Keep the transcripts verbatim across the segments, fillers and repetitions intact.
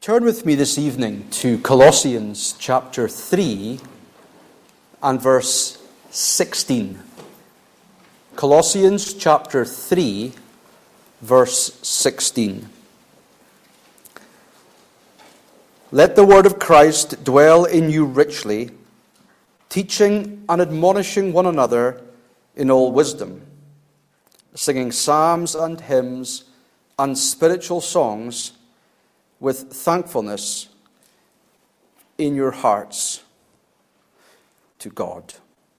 Turn with me this evening to Colossians chapter three and verse sixteen. Colossians chapter three, verse sixteen. Let the word of Christ dwell in you richly, teaching and admonishing one another in all wisdom, singing psalms and hymns and spiritual songs with thankfulness in your hearts to God.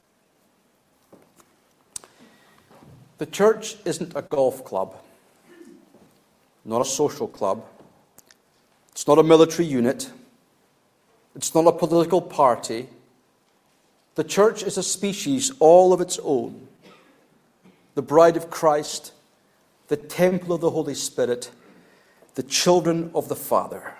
The church isn't a golf club, not a social club. It's not a military unit. It's not a political party. The church is a species all of its own. The bride of Christ, the temple of the Holy Spirit, the children of the Father.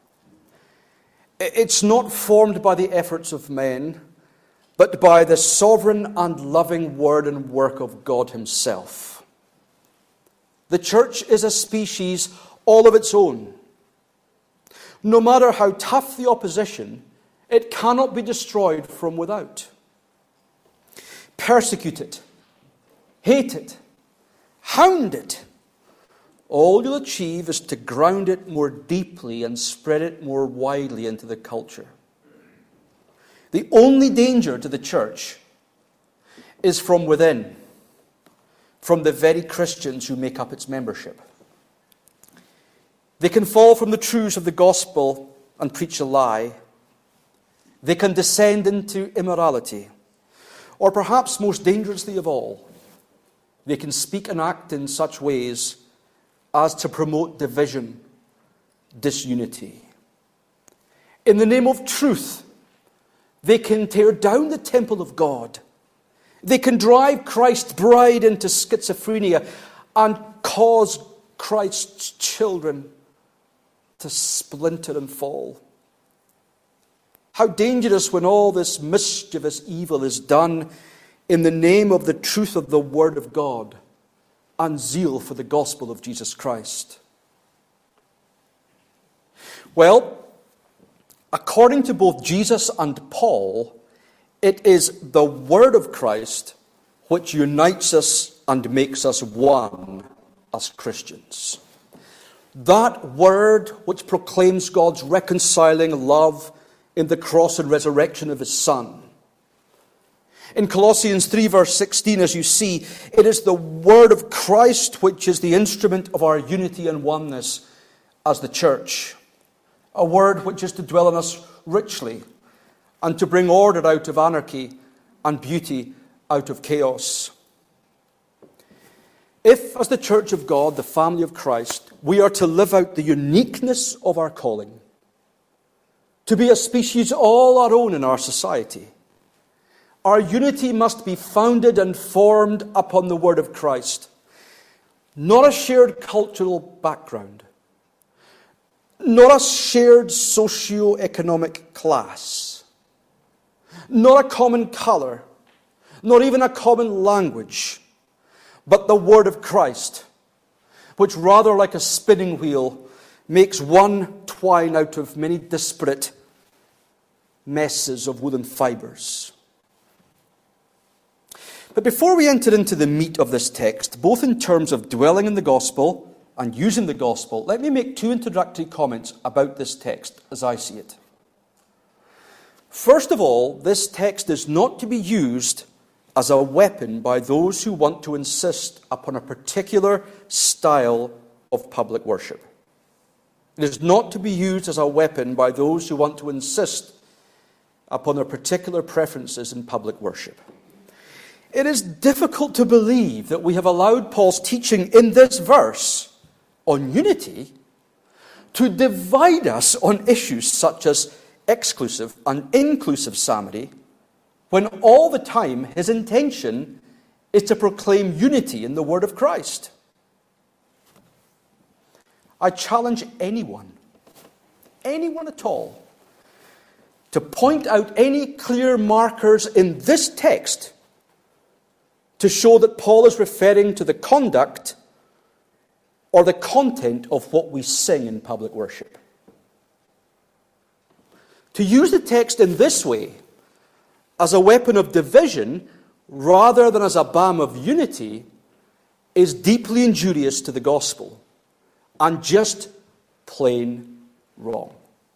It's not formed by the efforts of men, but by the sovereign and loving word and work of God Himself. The church is a species all of its own. No matter how tough the opposition, it cannot be destroyed from without. Persecute it, hate it, hound it. All you'll achieve is to ground it more deeply and spread it more widely into the culture. The only danger to the church is from within, from the very Christians who make up its membership. They can fall from the truths of the gospel and preach a lie. They can descend into immorality. Or perhaps most dangerously of all, they can speak and act in such ways as to promote division, disunity. In the name of truth, they can tear down the temple of God. They can drive Christ's bride into schizophrenia and cause Christ's children to splinter and fall. How dangerous when all this mischievous evil is done in the name of the truth of the Word of God and zeal for the gospel of Jesus Christ. Well, according to both Jesus and Paul, it is the Word of Christ which unites us and makes us one as Christians. That Word which proclaims God's reconciling love in the cross and resurrection of His Son. In Colossians three, verse sixteen, as you see, it is the Word of Christ which is the instrument of our unity and oneness as the church. A Word which is to dwell in us richly and to bring order out of anarchy and beauty out of chaos. If, as the church of God, the family of Christ, we are to live out the uniqueness of our calling, to be a species all our own in our society, our unity must be founded and formed upon the Word of Christ, not a shared cultural background, not a shared socio-economic class, not a common colour, not even a common language, but the Word of Christ, which rather like a spinning wheel makes one twine out of many disparate messes of woolen fibres. But before we enter into the meat of this text, both in terms of dwelling in the gospel and using the gospel, let me make two introductory comments about this text as I see it. First of all, this text is not to be used as a weapon by those who want to insist upon a particular style of public worship. It is not to be used as a weapon by those who want to insist upon their particular preferences in public worship. It is difficult to believe that we have allowed Paul's teaching in this verse on unity to divide us on issues such as exclusive and inclusive psalmody, when all the time his intention is to proclaim unity in the Word of Christ. I challenge anyone, anyone at all, to point out any clear markers in this text to show that Paul is referring to the conduct or the content of what we sing in public worship. To use the text in this way, as a weapon of division, rather than as a balm of unity, is deeply injurious to the gospel and just plain wrong.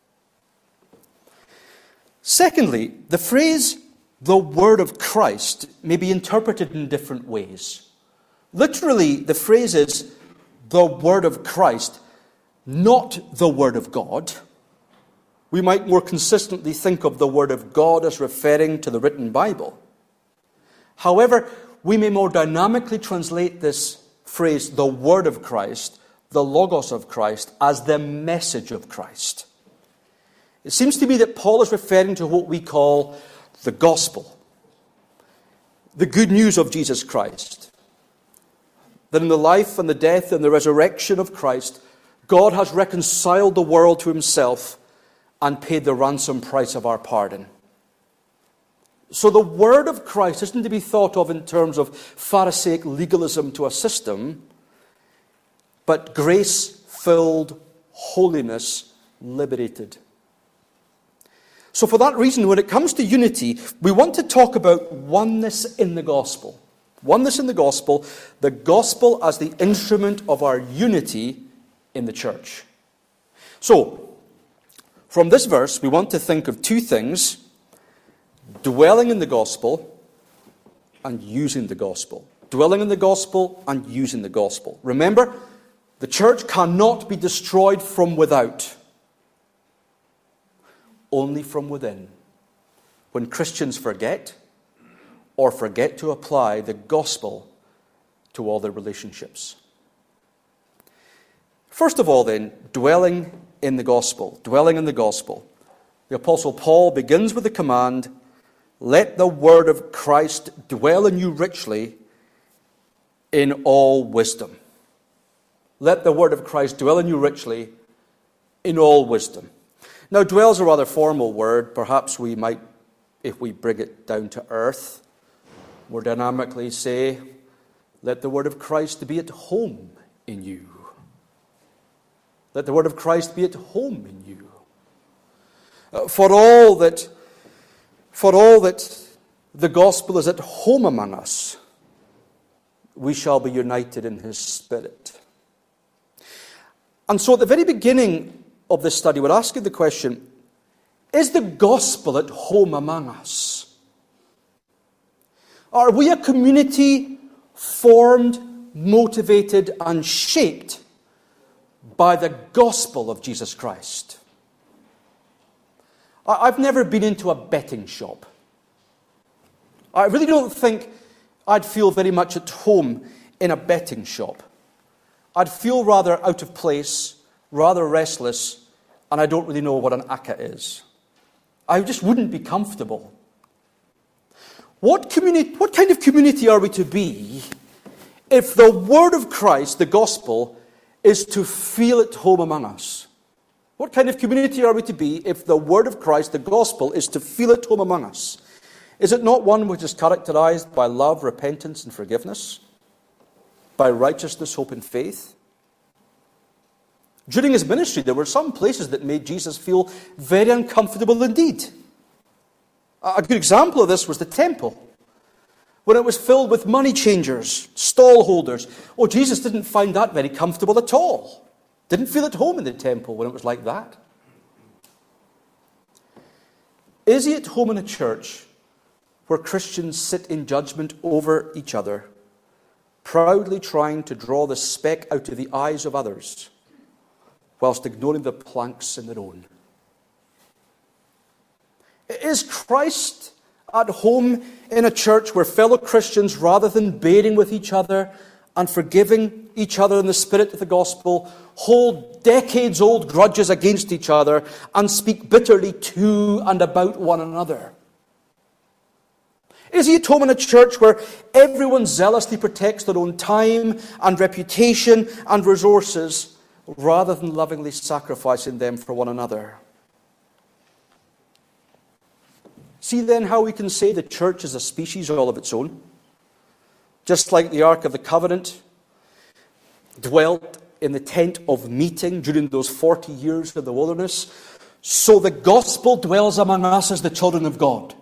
Secondly, the phrase, the word of Christ, may be interpreted in different ways. Literally, the phrase is, the word of Christ, not the word of God. We might more consistently think of the word of God as referring to the written Bible. However, we may more dynamically translate this phrase, the word of Christ, the logos of Christ, as the message of Christ. It seems to me that Paul is referring to what we call the gospel, the good news of Jesus Christ. That in the life and the death and the resurrection of Christ, God has reconciled the world to himself and paid the ransom price of our pardon. So the word of Christ isn't to be thought of in terms of Pharisaic legalism to a system, but grace-filled holiness liberated. So for that reason, when it comes to unity, we want to talk about oneness in the gospel. Oneness in the gospel, the gospel as the instrument of our unity in the church. So, from this verse, we want to think of two things: dwelling in the gospel and using the gospel. Dwelling in the gospel and using the gospel. Remember, the church cannot be destroyed from without, only from within. When Christians forget or forget to apply the gospel to all their relationships. First of all, then, dwelling in the gospel. Dwelling in the gospel. The Apostle Paul begins with the command, let the word of Christ dwell in you richly in all wisdom. Let the word of Christ dwell in you richly in all wisdom. Now, dwell is a rather formal word. Perhaps we might, if we bring it down to earth, more dynamically say, let the word of Christ be at home in you. Let the word of Christ be at home in you. Uh, for all that, for all that the gospel is at home among us, we shall be united in his Spirit. And so at the very beginning of this study, we're asking the question, is the gospel at home among us? Are we a community formed, motivated, and shaped by the gospel of Jesus Christ? I've never been into a betting shop. I really don't think I'd feel very much at home in a betting shop. I'd feel rather out of place, rather restless, and I don't really know what an akka is. I just wouldn't be comfortable. What community, what kind of community are we to be if the word of Christ, the gospel, is to feel at home among us? What kind of community are we to be if the word of Christ, the gospel, is to feel at home among us? Is it not one which is characterized by love, repentance, and forgiveness? By righteousness, hope, and faith? During his ministry, there were some places that made Jesus feel very uncomfortable indeed. A good example of this was the temple, when it was filled with money changers, stall holders. Oh, Jesus didn't find that very comfortable at all. Didn't feel at home in the temple when it was like that. Is he at home in a church where Christians sit in judgment over each other, proudly trying to draw the speck out of the eyes of others, whilst ignoring the planks in their own? Is Christ at home in a church where fellow Christians, rather than bearing with each other and forgiving each other in the spirit of the gospel, hold decades-old grudges against each other and speak bitterly to and about one another? Is he at home in a church where everyone zealously protects their own time and reputation and resources, rather than lovingly sacrificing them for one another? See then how we can say the church is a species all of its own. Just like the Ark of the Covenant dwelt in the tent of meeting during those forty years of the wilderness, so the gospel dwells among us as the children of God.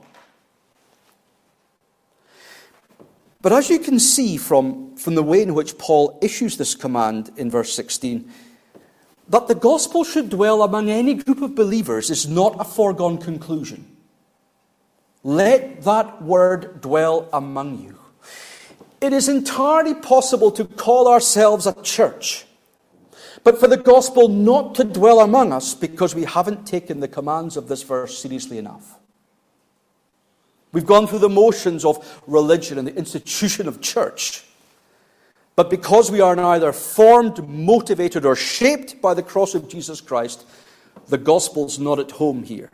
But as you can see from, from the way in which Paul issues this command in verse sixteen, that the gospel should dwell among any group of believers is not a foregone conclusion. Let that word dwell among you. It is entirely possible to call ourselves a church, but for the gospel not to dwell among us because we haven't taken the commands of this verse seriously enough. We've gone through the motions of religion and the institution of church, but because we are neither formed, motivated, or shaped by the cross of Jesus Christ, the gospel's not at home here.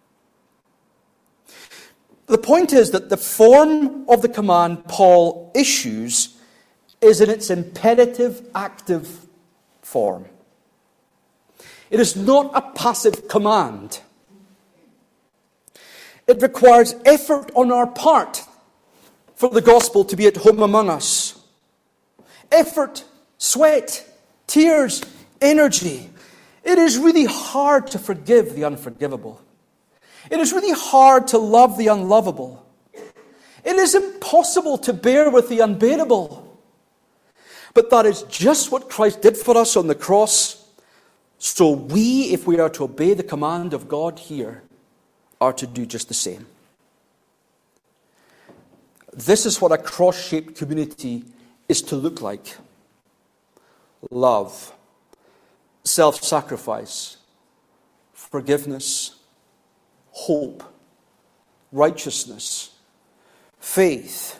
The point is that the form of the command Paul issues is in its imperative, active form. It is not a passive command. It requires effort on our part for the gospel to be at home among us. Effort, sweat, tears, energy. It is really hard to forgive the unforgivable. It is really hard to love the unlovable. It is impossible to bear with the unbearable. But that is just what Christ did for us on the cross. So we, if we are to obey the command of God here, are to do just the same. This is what a cross-shaped community is to look like. Love, self-sacrifice, forgiveness, hope, righteousness, faith.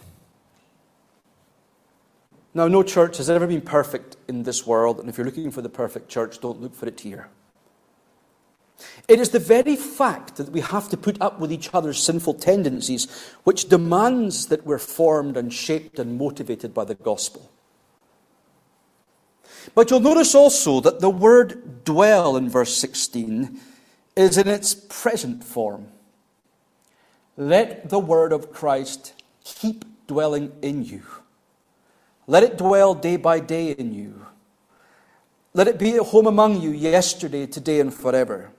Now, no church has ever been perfect in this world, and if you're looking for the perfect church, don't look for it here. It is the very fact that we have to put up with each other's sinful tendencies which demands that we're formed and shaped and motivated by the gospel. But you'll notice also that the word dwell in verse sixteen is in its present form. Let the word of Christ keep dwelling in you. Let it dwell day by day in you. Let it be at home among you yesterday, today, and forever.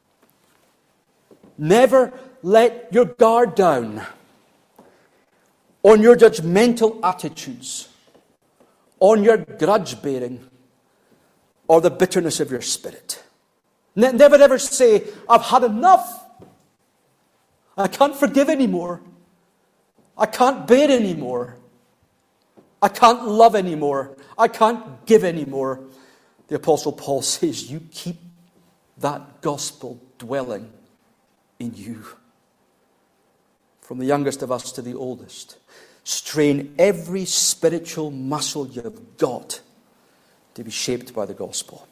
Never let your guard down on your judgmental attitudes, on your grudge-bearing, or the bitterness of your spirit. Ne- never ever say, I've had enough. I can't forgive anymore. I can't bear anymore. I can't love anymore. I can't give anymore. The Apostle Paul says, you keep that gospel dwelling in you. From the youngest of us to the oldest. Strain every spiritual muscle you've got to be shaped by the gospel.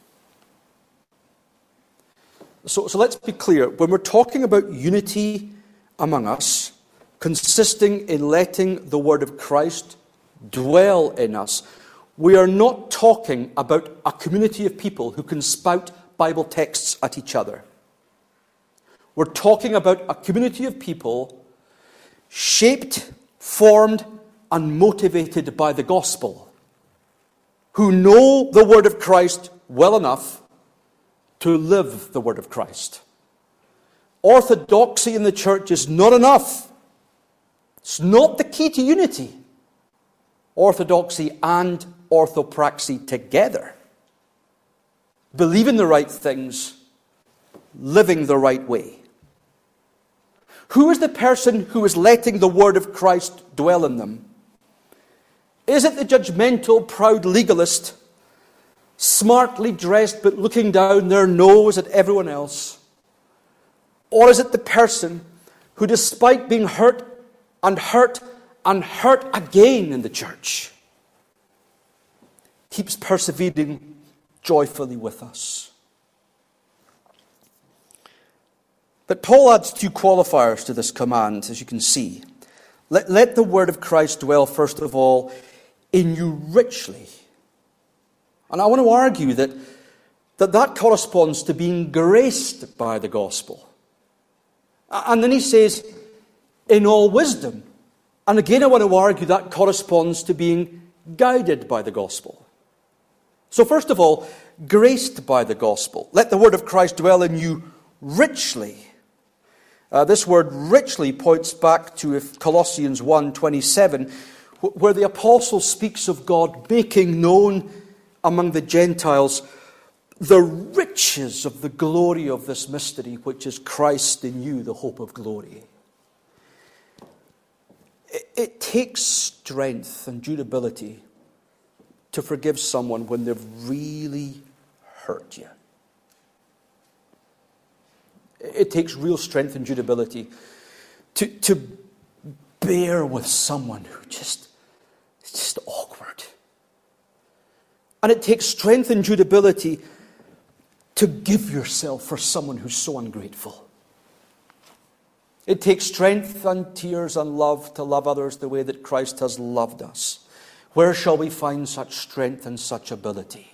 So, so let's be clear. When we're talking about unity among us, consisting in letting the word of Christ dwell in us, we are not talking about a community of people who can spout Bible texts at each other. We're talking about a community of people shaped, formed, and motivated by the gospel, who know the word of Christ well enough to live the word of Christ. Orthodoxy in the church is not enough. It's not the key to unity. Orthodoxy and orthopraxy together. Believing the right things, living the right way. Who is the person who is letting the word of Christ dwell in them? Is it the judgmental, proud legalist, smartly dressed but looking down their nose at everyone else? Or is it the person who, despite being hurt and hurt and hurt again in the church, keeps persevering joyfully with us? But Paul adds two qualifiers to this command, as you can see. Let, let the word of Christ dwell, first of all, in you richly. And I want to argue that that, that corresponds to being graced by the gospel. And then he says, in all wisdom. And again, I want to argue that corresponds to being guided by the gospel. So first of all, graced by the gospel. Let the word of Christ dwell in you richly. Uh, this word richly points back to Colossians one twenty-seven, where the apostle speaks of God making known among the Gentiles the riches of the glory of this mystery, which is Christ in you, the hope of glory. It, it takes strength and durability to forgive someone when they've really hurt you. It takes real strength and durability to, to bear with someone who just, it's just awkward. And it takes strength and durability to give yourself for someone who's so ungrateful. It takes strength and tears and love to love others the way that Christ has loved us. Where shall we find such strength and such ability?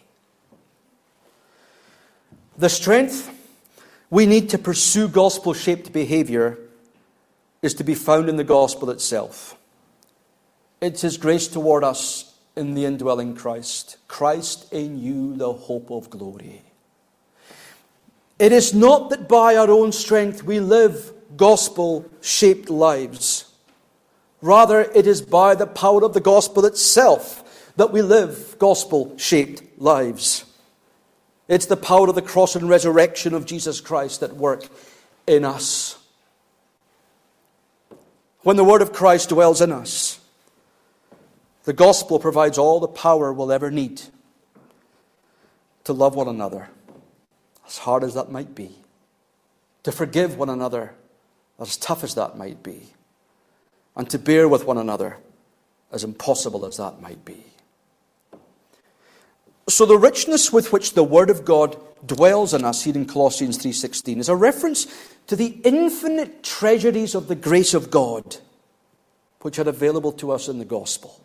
The strength we need to pursue gospel-shaped behavior is to be found in the gospel itself. It's His grace toward us in the indwelling Christ. Christ in you, the hope of glory. It is not that by our own strength we live gospel-shaped lives. Rather, it is by the power of the gospel itself that we live gospel-shaped lives. It's the power of the cross and resurrection of Jesus Christ at work in us. When the word of Christ dwells in us, the gospel provides all the power we'll ever need to love one another, as hard as that might be, to forgive one another, as tough as that might be, and to bear with one another, as impossible as that might be. So the richness with which the Word of God dwells in us here in Colossians three sixteen is a reference to the infinite treasuries of the grace of God which are available to us in the gospel.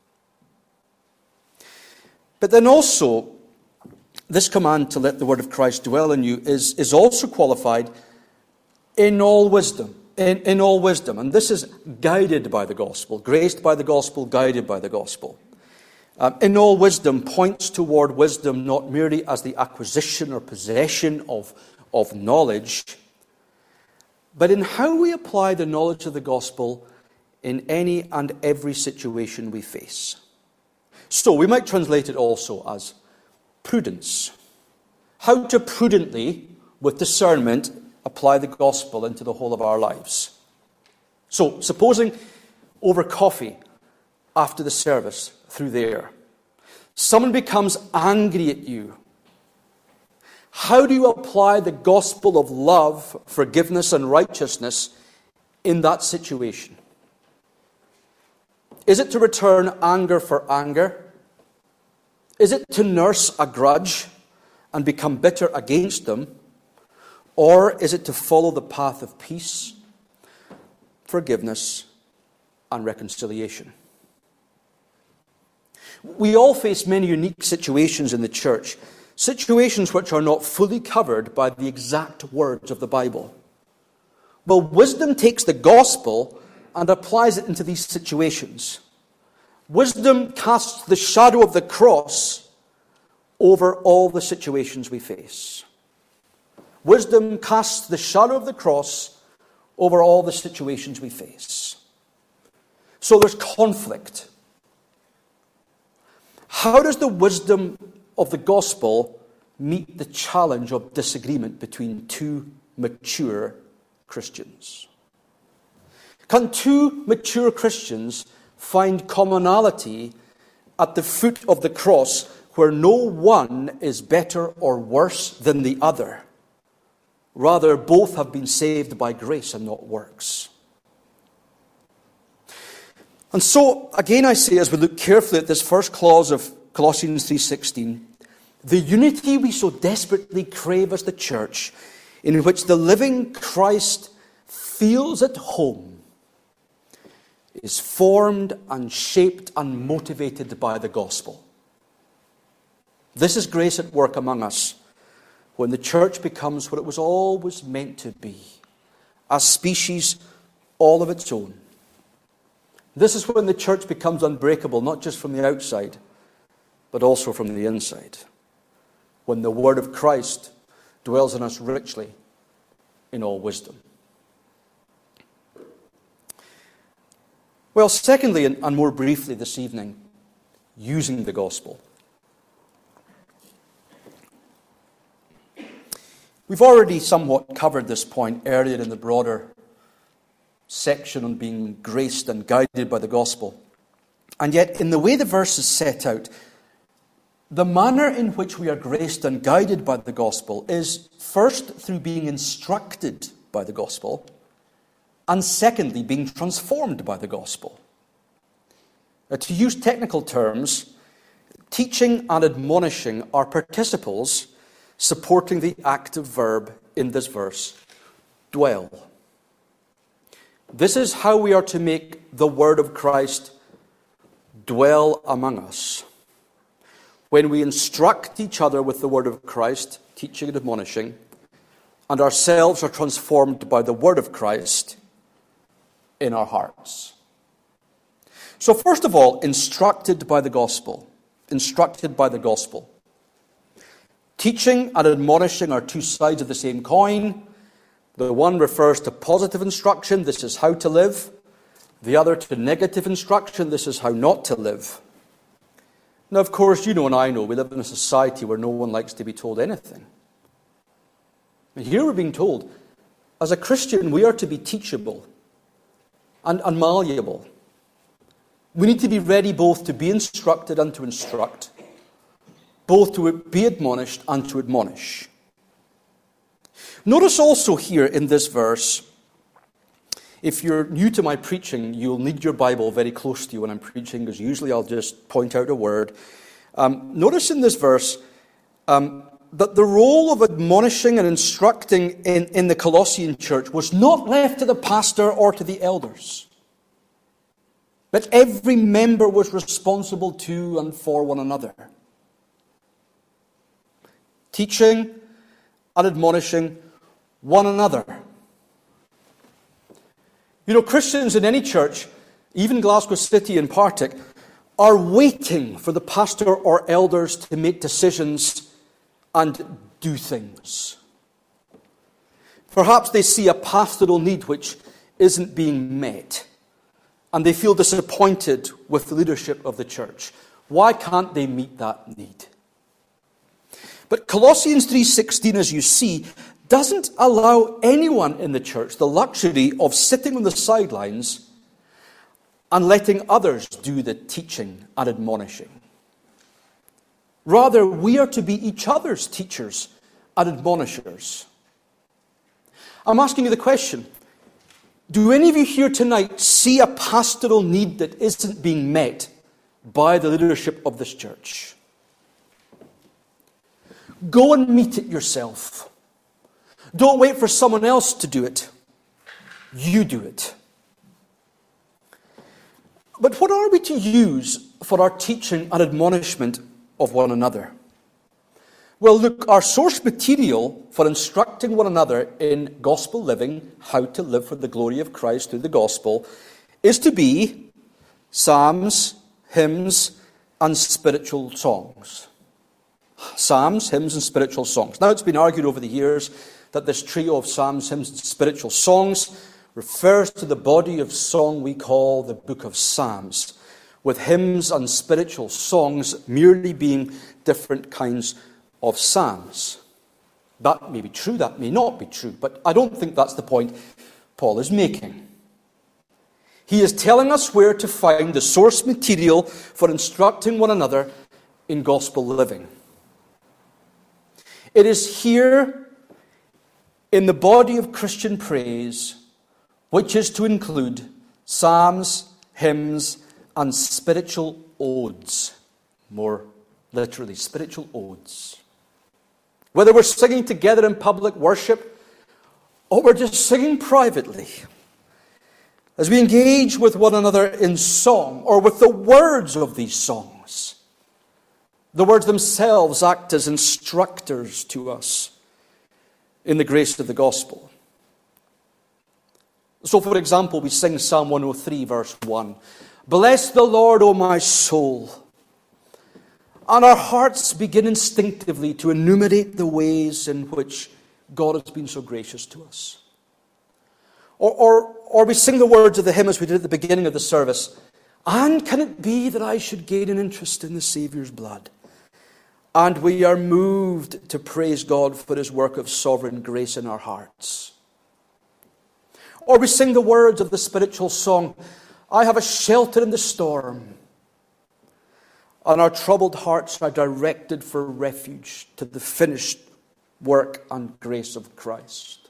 But then also, this command to let the Word of Christ dwell in you is, is also qualified in all wisdom. In, in all wisdom. And this is guided by the gospel, graced by the gospel, guided by the gospel. Um, in all wisdom points toward wisdom not merely as the acquisition or possession of, of knowledge, but in how we apply the knowledge of the gospel in any and every situation we face. So we might translate it also as prudence. How to prudently, with discernment, apply the gospel into the whole of our lives. So, supposing over coffee after the service through there, someone becomes angry at you. How do you apply the gospel of love, forgiveness, and righteousness in that situation? Is it to return anger for anger? Is it to nurse a grudge and become bitter against them? Or is it to follow the path of peace, forgiveness, and reconciliation? We all face many unique situations in the church, situations which are not fully covered by the exact words of the Bible. Well, wisdom takes the gospel and applies it into these situations. Wisdom casts the shadow of the cross over all the situations we face. Wisdom casts the shadow of the cross over all the situations we face. So there's conflict. How does the wisdom of the gospel meet the challenge of disagreement between two mature Christians? Can two mature Christians find commonality at the foot of the cross where no one is better or worse than the other? Rather, both have been saved by grace and not works. And so, again I say, as we look carefully at this first clause of Colossians three sixteen, the unity we so desperately crave as the church, in which the living Christ feels at home, is formed and shaped and motivated by the gospel. This is grace at work among us, when the church becomes what it was always meant to be, a species all of its own. This is when the church becomes unbreakable, not just from the outside, but also from the inside. When the word of Christ dwells in us richly in all wisdom. Well, secondly, and, and more briefly this evening, using the gospel. We've already somewhat covered this point earlier in the broader section on being graced and guided by the gospel. And yet, in the way the verse is set out, the manner in which we are graced and guided by the gospel is first through being instructed by the gospel, and secondly, being transformed by the gospel. Uh, to use technical terms, teaching and admonishing are participles supporting the active verb in this verse, dwell. This is how we are to make the word of Christ dwell among us. When we instruct each other with the word of Christ, teaching and admonishing, and ourselves are transformed by the word of Christ in our hearts. So first of all, instructed by the gospel. Instructed by the gospel. Teaching and admonishing are two sides of the same coin. The one refers to positive instruction, this is how to live. The other to negative instruction, this is how not to live. Now, of course, you know and I know, we live in a society where no one likes to be told anything. And here we're being told, as a Christian, we are to be teachable and, and malleable. We need to be ready both to be instructed and to instruct, both to be admonished and to admonish. Notice also here in this verse, if you're new to my preaching, you'll need your Bible very close to you when I'm preaching, because usually I'll just point out a word. Um, notice in this verse um, that the role of admonishing and instructing in, in the Colossian church was not left to the pastor or to the elders. But every member was responsible to and for one another. Teaching and admonishing one another. You know, Christians in any church, even Glasgow City and Partick, are waiting for the pastor or elders to make decisions and do things. Perhaps they see a pastoral need which isn't being met, and they feel disappointed with the leadership of the church. Why can't they meet that need? But Colossians three sixteen, as you see, doesn't allow anyone in the church the luxury of sitting on the sidelines and letting others do the teaching and admonishing. Rather, we are to be each other's teachers and admonishers. I'm asking you the question, do any of you here tonight see a pastoral need that isn't being met by the leadership of this church? Go and meet it yourself. Don't wait for someone else to do it. You do it. But what are we to use for our teaching and admonishment of one another? Well, look, our source material for instructing one another in gospel living, how to live for the glory of Christ through the gospel, is to be psalms, hymns, and spiritual songs. Psalms, hymns, and spiritual songs. Now, it's been argued over the years that this trio of psalms, hymns, and spiritual songs refers to the body of song we call the Book of Psalms, with hymns and spiritual songs merely being different kinds of psalms. That may be true, that may not be true, but I don't think that's the point Paul is making. He is telling us where to find the source material for instructing one another in gospel living. It is here in the body of Christian praise, which is to include psalms, hymns, and spiritual odes. More literally, spiritual odes. Whether we're singing together in public worship, or we're just singing privately, as we engage with one another in song, or with the words of these songs, the words themselves act as instructors to us in the grace of the gospel. So, for example, we sing Psalm one oh three, verse one. Bless the Lord, O my soul. And our hearts begin instinctively to enumerate the ways in which God has been so gracious to us. Or, or, or we sing the words of the hymn as we did at the beginning of the service. And can it be that I should gain an interest in the Saviour's blood? And we are moved to praise God for his work of sovereign grace in our hearts. Or we sing the words of the spiritual song, I have a shelter in the storm. And our troubled hearts are directed for refuge to the finished work and grace of Christ.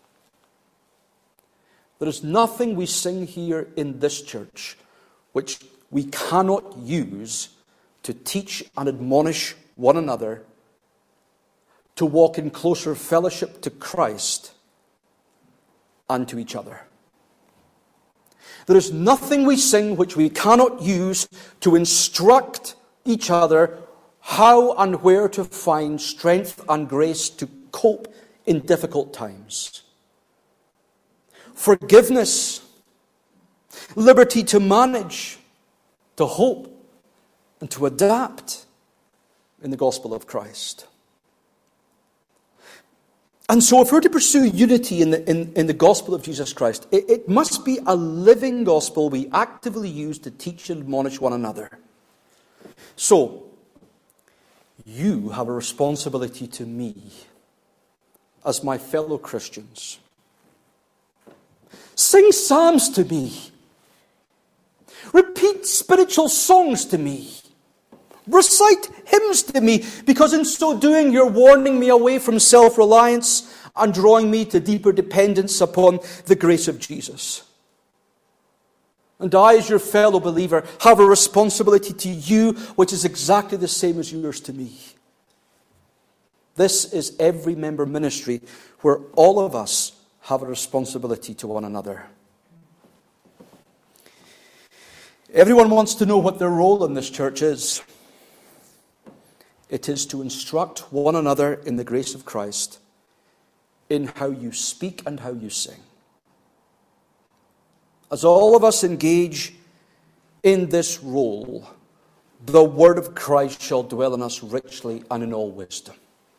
There is nothing we sing here in this church which we cannot use to teach and admonish one another to walk in closer fellowship to Christ and to each other. There is nothing we sing which we cannot use to instruct each other how and where to find strength and grace to cope in difficult times. Forgiveness, liberty to manage, to hope, and to adapt in the gospel of Christ. And so if we're to pursue unity in the, in, in the gospel of Jesus Christ, it, it must be a living gospel we actively use to teach and admonish one another. So, you have a responsibility to me as my fellow Christians. Sing psalms to me. Repeat spiritual songs to me. Recite hymns to me, because in so doing you're warning me away from self-reliance and drawing me to deeper dependence upon the grace of Jesus. And I, as your fellow believer, have a responsibility to you which is exactly the same as yours to me. This is every member ministry where all of us have a responsibility to one another. Everyone wants to know what their role in this church is. It is to instruct one another in the grace of Christ, in how you speak and how you sing. As all of us engage in this role, the word of Christ shall dwell in us richly and in all wisdom.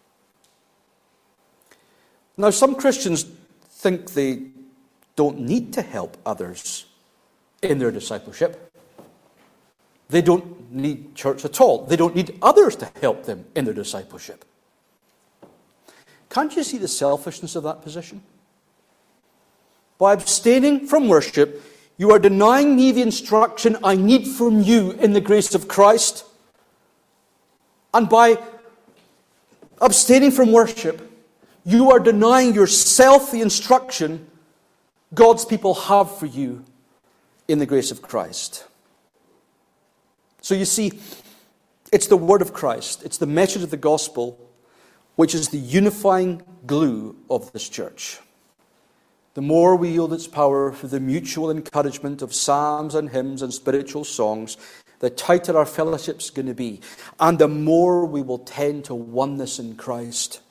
Now, some Christians think they don't need to help others in their discipleship. They don't need church at all. They don't need others to help them in their discipleship. Can't you see the selfishness of that position? By abstaining from worship, you are denying me the instruction I need from you in the grace of Christ. And by abstaining from worship, you are denying yourself the instruction God's people have for you in the grace of Christ. So you see, it's the word of Christ, it's the message of the gospel, which is the unifying glue of this church. The more we yield its power for the mutual encouragement of psalms and hymns and spiritual songs, the tighter our fellowship's going to be, and the more we will tend to oneness in Christ.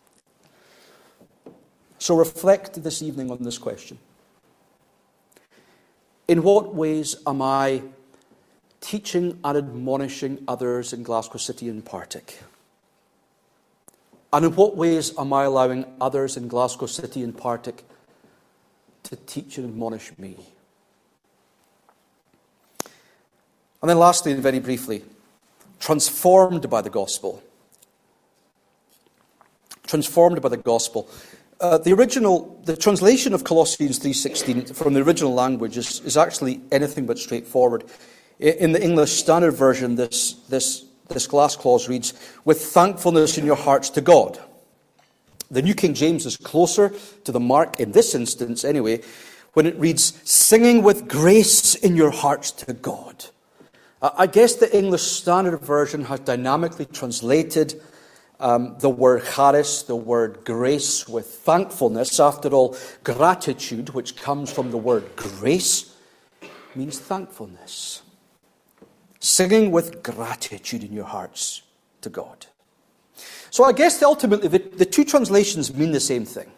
So reflect this evening on this question. In what ways am I teaching and admonishing others in Glasgow City and Partick? And in what ways am I allowing others in Glasgow City and Partick to teach and admonish me? And then lastly, and very briefly, transformed by the gospel. Transformed by the gospel. Uh, the original, the translation of Colossians three sixteen from the original language is, is actually anything but straightforward. In the English Standard Version, this, this, this glass clause reads, with thankfulness in your hearts to God. The New King James is closer to the mark, in this instance anyway, when it reads, singing with grace in your hearts to God. I guess the English Standard Version has dynamically translated um, the word charis, the word grace, with thankfulness. After all, gratitude, which comes from the word grace, means thankfulness. Singing with gratitude in your hearts to God. So I guess ultimately the, the two translations mean the same thing.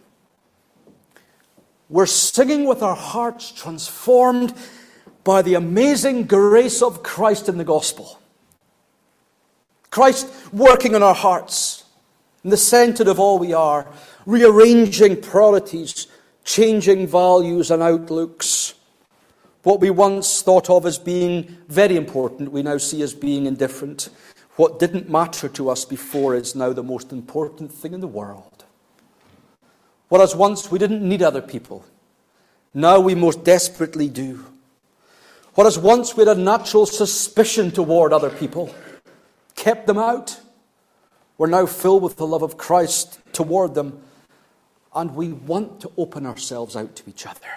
We're singing with our hearts transformed by the amazing grace of Christ in the gospel. Christ working in our hearts, in the center of all we are, rearranging priorities, changing values and outlooks. What we once thought of as being very important, we now see as being indifferent. What didn't matter to us before is now the most important thing in the world. Whereas once we didn't need other people, now we most desperately do. Whereas once we had a natural suspicion toward other people, kept them out, we're now filled with the love of Christ toward them, and we want to open ourselves out to each other.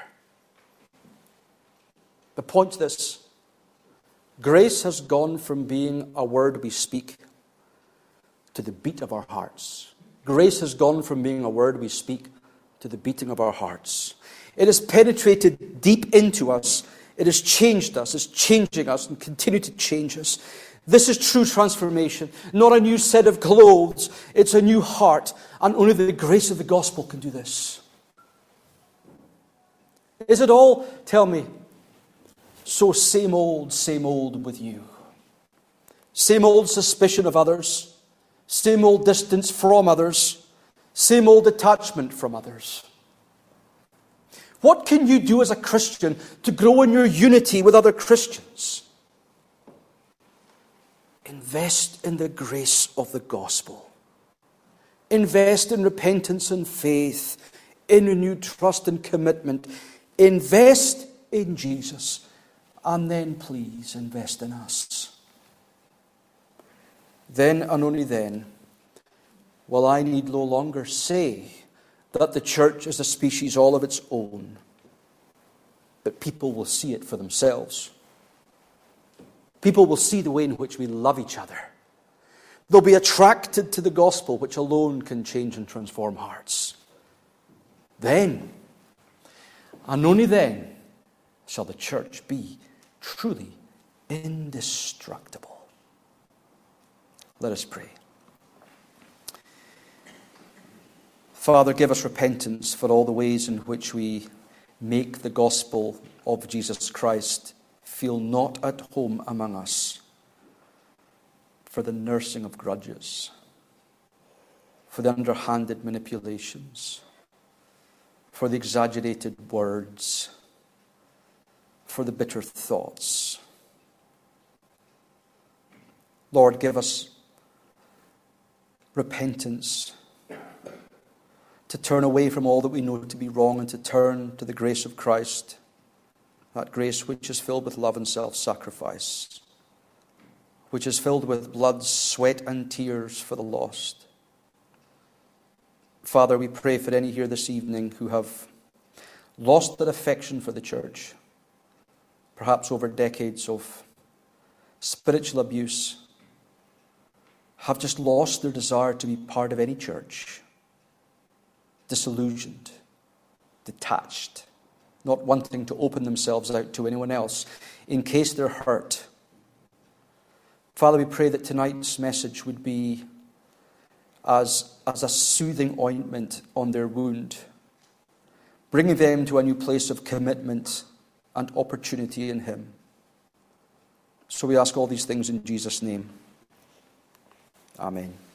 The point's this: grace has gone from being a word we speak to the beat of our hearts. Grace has gone from being a word we speak to the beating of our hearts. It has penetrated deep into us. It has changed us. It's changing us and continue to change us. This is true transformation. Not a new set of clothes. It's a new heart. And only the grace of the gospel can do this. Is it all, tell me, so same old, same old with you? Same old suspicion of others. Same old distance from others. Same old detachment from others. What can you do as a Christian to grow in your unity with other Christians? Invest in the grace of the gospel. Invest in repentance and faith, in renewed trust and commitment. Invest in Jesus. And then please invest in us. Then and only then will I need no longer say that the church is a species all of its own, but people will see it for themselves. People will see the way in which we love each other. They'll be attracted to the gospel, which alone can change and transform hearts. Then, and only then, shall the church be truly indestructible. Let us pray. Father, give us repentance for all the ways in which we make the gospel of Jesus Christ feel not at home among us, for the nursing of grudges, for the underhanded manipulations, for the exaggerated words, for the bitter thoughts. Lord, give us repentance to turn away from all that we know to be wrong and to turn to the grace of Christ, that grace which is filled with love and self-sacrifice, which is filled with blood, sweat, and tears for the lost. Father, we pray for any here this evening who have lost their affection for the church, perhaps over decades of spiritual abuse, have just lost their desire to be part of any church, disillusioned, detached, not wanting to open themselves out to anyone else in case they're hurt. Father, we pray that tonight's message would be as, as a soothing ointment on their wound, bringing them to a new place of commitment and opportunity in Him. So we ask all these things in Jesus' name. Amen.